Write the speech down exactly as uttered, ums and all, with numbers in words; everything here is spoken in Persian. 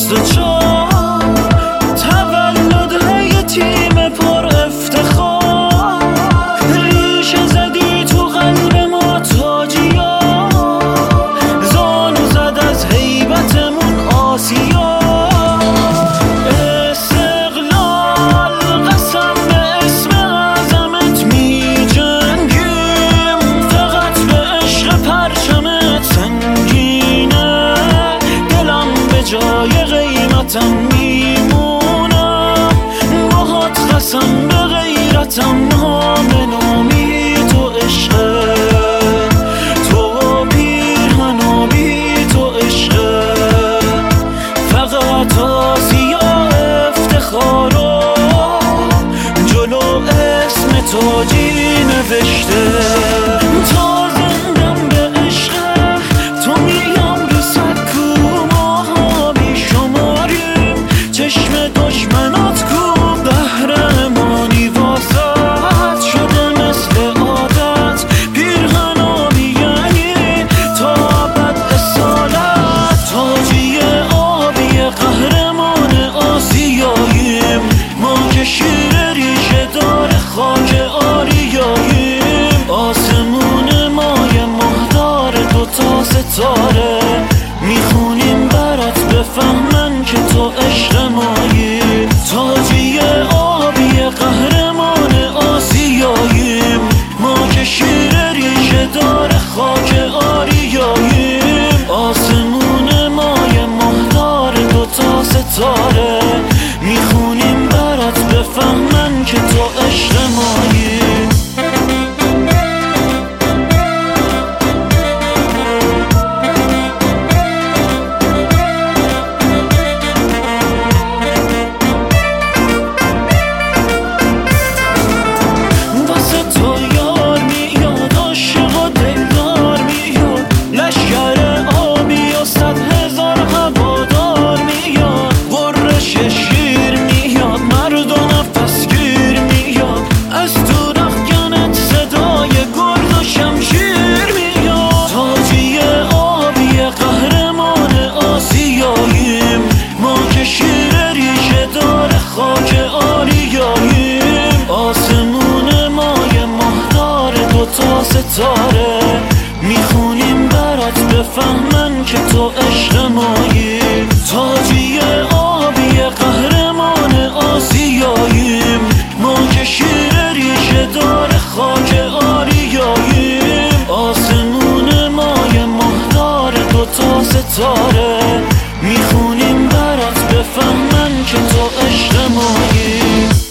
بیست و چهار تولد یه تیم پر افتخار، ریشه زدی تو قلب ما تاجیا، زانو زد از هیبتمون آسیا. استقلال قسم به اسم اعظمت می جنگیم، فقط به عشق پرچمت سنگینه، دلم به جای قیمتم میمونم، باهات قسم به غیرتم نام نامی تو عشقه، تو پیرهن و بی تو عشقه، فقط آسیا افتخار و جلو اسم تاجی نوشته. تا زندم به عشقه تو میام رو سکو، ماها بی شماریم چشم دشمنات کو، قهرمانی واسط شده مثل عادت، پیرهن آبی یعنی تا ابد اصالت، تاجی آبی قهرمان آسیاییم، ما که شیر ریشه دار خاک آریاییم، آسمون مای مهدار دوتا ستاره، میخونیم برات بفهمن که تو عشق مایی، تاجی آبی قهرمان آسیاییم، ما که شیر ریشه دار خاک آریاییم، آسمون مای مهدار دوتا ستاره، میخونیم برات بفهمن که تو عشق مایی. آسمون مای مهدار دوتا ستاره، میخونیم برات بفهمن که تو عشق مایی، تاجی آبی قهرمان آسیاییم، ما که شیر ریشه دار خاک آریاییم، آسمون مای مهدار دوتا ستاره، میخونیم برات بفهمن که تو عشق مایی.